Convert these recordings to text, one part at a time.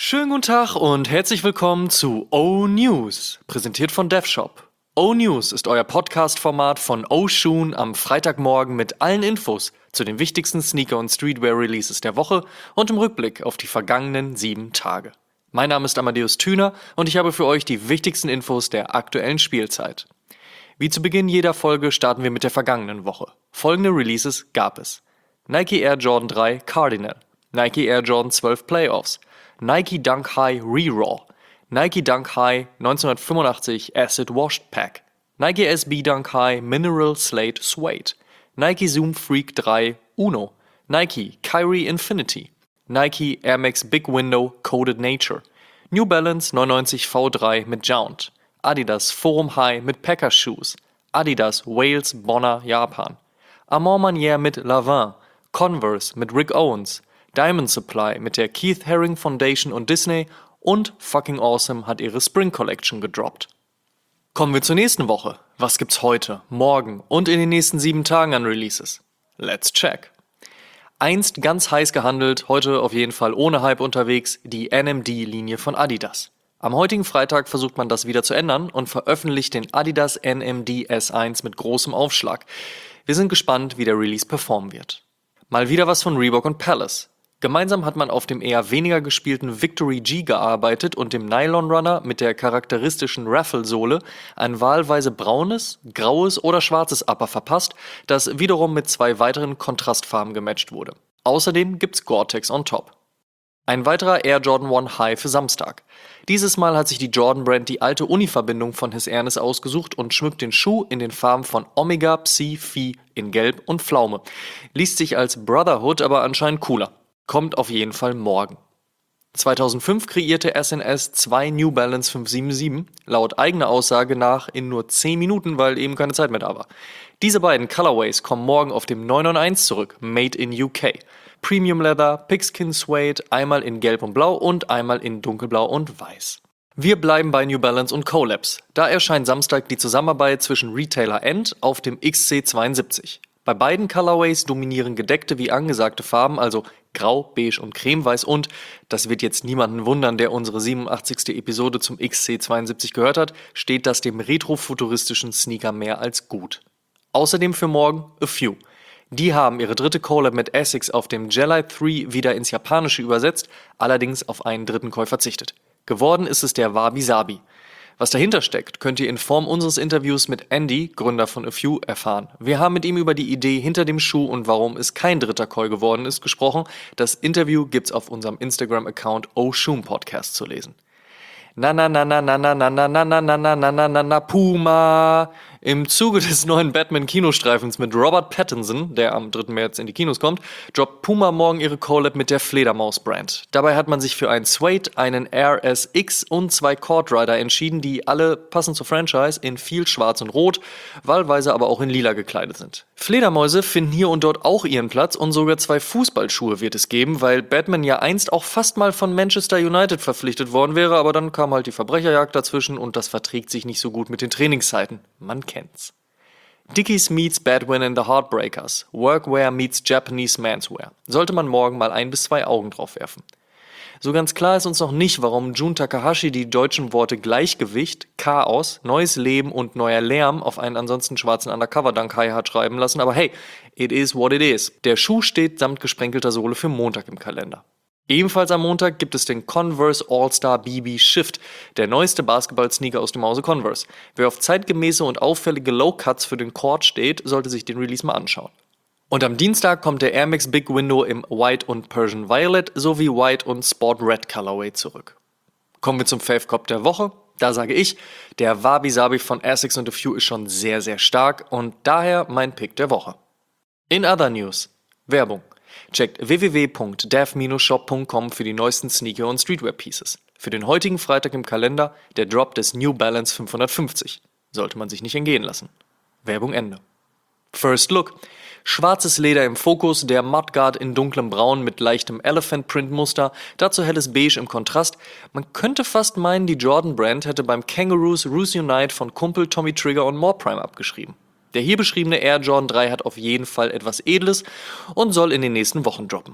Schönen guten Tag und herzlich willkommen zu O-News, präsentiert von DevShop. O-News ist euer Podcast-Format von O-Shoon am Freitagmorgen mit allen Infos zu den wichtigsten Sneaker- und Streetwear-Releases der Woche und im Rückblick auf die vergangenen 7 Tage. Mein Name ist Amadeus Thüner und ich habe für euch die wichtigsten Infos der aktuellen Spielzeit. Wie zu Beginn jeder Folge starten wir mit der vergangenen Woche. Folgende Releases gab es: Nike Air Jordan 3 Cardinal, Nike Air Jordan 12 Playoffs, Nike Dunk High Re-Raw, Nike Dunk High 1985 Acid Washed Pack, Nike SB Dunk High Mineral Slate Suede, Nike Zoom Freak 3 Uno, Nike Kyrie Infinity, Nike Air Max Big Window Coded Nature, New Balance 99 V3 mit Jount, Adidas Forum High mit Packer Shoes, Adidas Wales Bonner Japan, Amand Manière mit Lavin, Converse mit Rick Owens, Diamond Supply mit der Keith Haring Foundation und Disney und Fucking Awesome hat ihre Spring Collection gedroppt. Kommen wir zur nächsten Woche. Was gibt's heute, morgen und in den nächsten 7 Tagen an Releases? Let's check. Einst ganz heiß gehandelt, heute auf jeden Fall ohne Hype unterwegs, die NMD-Linie von Adidas. Am heutigen Freitag versucht man das wieder zu ändern und veröffentlicht den Adidas NMD S1 mit großem Aufschlag. Wir sind gespannt, wie der Release performen wird. Mal wieder was von Reebok und Palace. Gemeinsam hat man auf dem eher weniger gespielten Victory G gearbeitet und dem Nylon Runner mit der charakteristischen Raffle-Sohle ein wahlweise braunes, graues oder schwarzes Upper verpasst, das wiederum mit 2 weiteren Kontrastfarben gematcht wurde. Außerdem gibt's Gore-Tex on top. Ein weiterer Air Jordan 1 High für Samstag. Dieses Mal hat sich die Jordan Brand die alte Uni-Verbindung von His Ernest ausgesucht und schmückt den Schuh in den Farben von Omega Psi Phi in Gelb und Pflaume. Liest sich als Brotherhood, aber anscheinend cooler. Kommt auf jeden Fall morgen. 2005 kreierte SNS 2 New Balance 577, laut eigener Aussage nach in nur 10 Minuten, weil eben keine Zeit mehr da war. Diese beiden Colorways kommen morgen auf dem 991 zurück, made in UK. Premium Leather, Pigskin Suede, einmal in Gelb und Blau und einmal in Dunkelblau und Weiß. Wir bleiben bei New Balance und Collabs. Da erscheint Samstag die Zusammenarbeit zwischen Retailer End auf dem XC72. Bei beiden Colorways dominieren gedeckte wie angesagte Farben, also Grau, Beige und Cremeweiß und, das wird jetzt niemanden wundern, der unsere 87. Episode zum XC72 gehört hat, steht das dem retrofuturistischen Sneaker mehr als gut. Außerdem für morgen A Few. Die haben ihre dritte Collab mit Essex auf dem Jelly 3 wieder ins Japanische übersetzt, allerdings auf einen dritten Käufer verzichtet. Geworden ist es der Wabi Sabi. Was dahinter steckt, könnt ihr in Form unseres Interviews mit Andy, Gründer von A Few, erfahren. Wir haben mit ihm über die Idee hinter dem Schuh und warum es kein dritter Koi geworden ist gesprochen. Das Interview gibt's auf unserem Instagram-Account O-Shoom Podcast zu lesen. Na Puma. Im Zuge des neuen Batman-Kinostreifens mit Robert Pattinson, der am 3. März in die Kinos kommt, droppt Puma morgen ihre Collab mit der Fledermaus-Brand. Dabei hat man sich für einen Suede, einen RSX und 2 Court Rider entschieden, die alle, passend zur Franchise, in viel Schwarz und Rot, wahlweise aber auch in Lila gekleidet sind. Fledermäuse finden hier und dort auch ihren Platz und sogar 2 Fußballschuhe wird es geben, weil Batman ja einst auch fast mal von Manchester United verpflichtet worden wäre, aber dann kam halt die Verbrecherjagd dazwischen und das verträgt sich nicht so gut mit den Trainingszeiten. Man kennt's. Dickies meets Badwin and the Heartbreakers. Workwear meets Japanese Manswear. Sollte man morgen mal 1 bis 2 Augen drauf werfen. So ganz klar ist uns noch nicht, warum Jun Takahashi die deutschen Worte Gleichgewicht, Chaos, neues Leben und neuer Lärm auf einen ansonsten schwarzen Undercover-Dunk High hat schreiben lassen, aber hey, it is what it is. Der Schuh steht samt gesprenkelter Sohle für Montag im Kalender. Ebenfalls am Montag gibt es den Converse All-Star BB Shift, der neueste Basketball-Sneaker aus dem Hause Converse. Wer auf zeitgemäße und auffällige Low-Cuts für den Court steht, sollte sich den Release mal anschauen. Und am Dienstag kommt der Air Max Big Window im White und Persian Violet sowie White und Sport Red Colorway zurück. Kommen wir zum Fave Cop der Woche. Da sage ich, der Wabi Sabi von Essex und A Few ist schon sehr, sehr stark und daher mein Pick der Woche. In other news, Werbung. Checkt www.dev-shop.com für die neuesten Sneaker- und Streetwear-Pieces. Für den heutigen Freitag im Kalender der Drop des New Balance 550. Sollte man sich nicht entgehen lassen. Werbung Ende. First Look. Schwarzes Leder im Fokus, der Mudguard in dunklem Braun mit leichtem Elephant-Print-Muster, dazu helles Beige im Kontrast. Man könnte fast meinen, die Jordan Brand hätte beim Kangaroos Roos Unite von Kumpel Tommy Trigger und More Prime abgeschrieben. Der hier beschriebene Air Jordan 3 hat auf jeden Fall etwas Edles und soll in den nächsten Wochen droppen.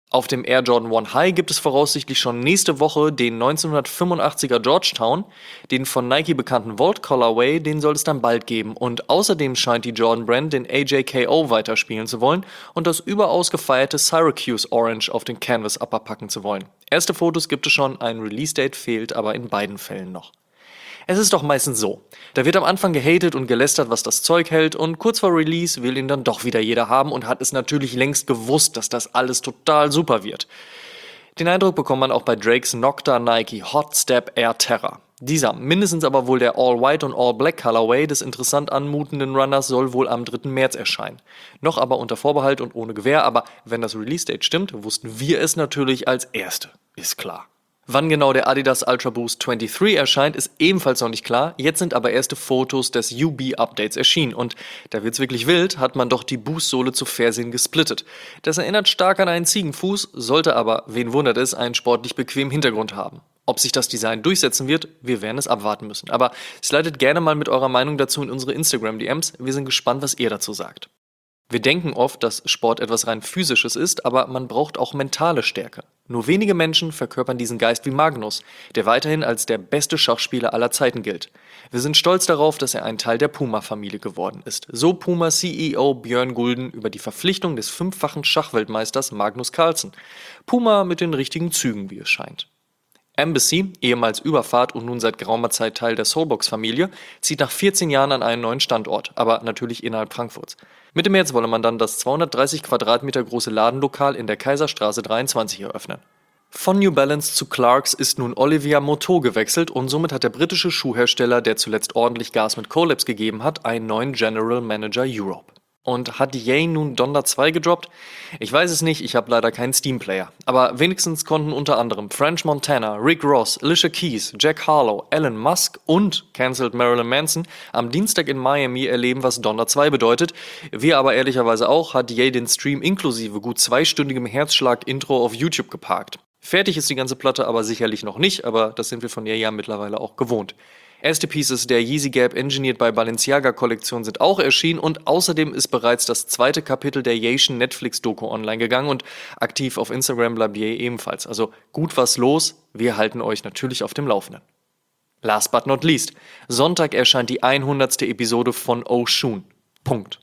Auf dem Air Jordan 1 High gibt es voraussichtlich schon nächste Woche den 1985er Georgetown. Den von Nike bekannten Vault Colorway, den soll es dann bald geben. Und außerdem scheint die Jordan Brand den AJKO weiterspielen zu wollen und das überaus gefeierte Syracuse Orange auf den Canvas Upper packen zu wollen. Erste Fotos gibt es schon, ein Release-Date fehlt aber in beiden Fällen noch. Es ist doch meistens so. Da wird am Anfang gehatet und gelästert, was das Zeug hält, und kurz vor Release will ihn dann doch wieder jeder haben und hat es natürlich längst gewusst, dass das alles total super wird. Den Eindruck bekommt man auch bei Drakes Nocta Nike Hot Step Air Terra. Dieser, mindestens aber wohl der All-White und All-Black Colorway des interessant anmutenden Runners soll wohl am 3. März erscheinen. Noch aber unter Vorbehalt und ohne Gewähr, aber wenn das Release-Date stimmt, wussten wir es natürlich als Erste. Ist klar. Wann genau der Adidas Ultra Boost 23 erscheint, ist ebenfalls noch nicht klar. Jetzt sind aber erste Fotos des UB-Updates erschienen und da wird's wirklich wild, hat man doch die Boostsohle zu Fernsehen gesplittet. Das erinnert stark an einen Ziegenfuß, sollte aber, wen wundert es, einen sportlich bequemen Hintergrund haben. Ob sich das Design durchsetzen wird, wir werden es abwarten müssen. Aber slidet gerne mal mit eurer Meinung dazu in unsere Instagram-DMs. Wir sind gespannt, was ihr dazu sagt. Wir denken oft, dass Sport etwas rein Physisches ist, aber man braucht auch mentale Stärke. Nur wenige Menschen verkörpern diesen Geist wie Magnus, der weiterhin als der beste Schachspieler aller Zeiten gilt. Wir sind stolz darauf, dass er ein Teil der Puma-Familie geworden ist. So Puma-CEO Björn Gulden über die Verpflichtung des 5-fachen Schachweltmeisters Magnus Carlsen. Puma mit den richtigen Zügen, wie es scheint. Embassy, ehemals Überfahrt und nun seit geraumer Zeit Teil der Soulbox-Familie, zieht nach 14 Jahren an einen neuen Standort, aber natürlich innerhalb Frankfurts. Mitte März wolle man dann das 230 Quadratmeter große Ladenlokal in der Kaiserstraße 23 eröffnen. Von New Balance zu Clarks ist nun Olivier Moteau gewechselt und somit hat der britische Schuhhersteller, der zuletzt ordentlich Gas mit Collabs gegeben hat, einen neuen General Manager Europe. Und hat Ye nun Donda 2 gedroppt? Ich weiß es nicht, ich habe leider keinen Steam-Player. Aber wenigstens konnten unter anderem French Montana, Rick Ross, Alicia Keys, Jack Harlow, Elon Musk und cancelled Marilyn Manson am Dienstag in Miami erleben, was Donda 2 bedeutet. Wir aber ehrlicherweise auch, hat Ye den Stream inklusive gut 2-stündigem Herzschlag-Intro auf YouTube geparkt. Fertig ist die ganze Platte aber sicherlich noch nicht, aber das sind wir von Ye ja mittlerweile auch gewohnt. Erste Pieces der Yeezy Gap Engineered by Balenciaga Kollektion sind auch erschienen und außerdem ist bereits das zweite Kapitel der Yeation Netflix-Doku online gegangen und aktiv auf Instagram bleibt Ye ebenfalls. Also gut was los, wir halten euch natürlich auf dem Laufenden. Last but not least, Sonntag erscheint die 100. Episode von Oshun. Punkt.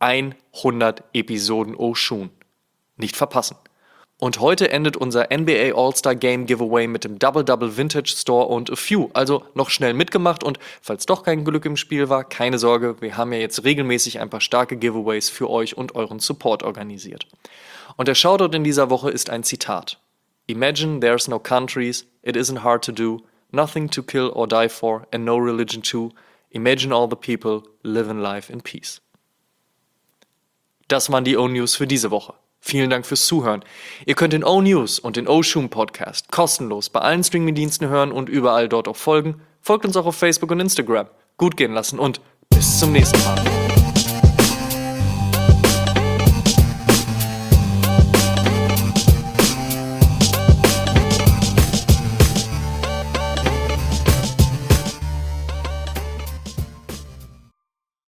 100 Episoden Oshun. Nicht verpassen. Und heute endet unser NBA All-Star Game Giveaway mit dem Double-Double Vintage Store und A Few. Also noch schnell mitgemacht und falls doch kein Glück im Spiel war, keine Sorge, wir haben ja jetzt regelmäßig ein paar starke Giveaways für euch und euren Support organisiert. Und der Shoutout in dieser Woche ist ein Zitat. Imagine there's no countries, it isn't hard to do, nothing to kill or die for and no religion too. Imagine all the people living life in peace. Das waren die O-News für diese Woche. Vielen Dank fürs Zuhören. Ihr könnt den O-News und den Oshun Podcast kostenlos bei allen Streaming-Diensten hören und überall dort auch folgen. Folgt uns auch auf Facebook und Instagram. Gut gehen lassen und bis zum nächsten Mal.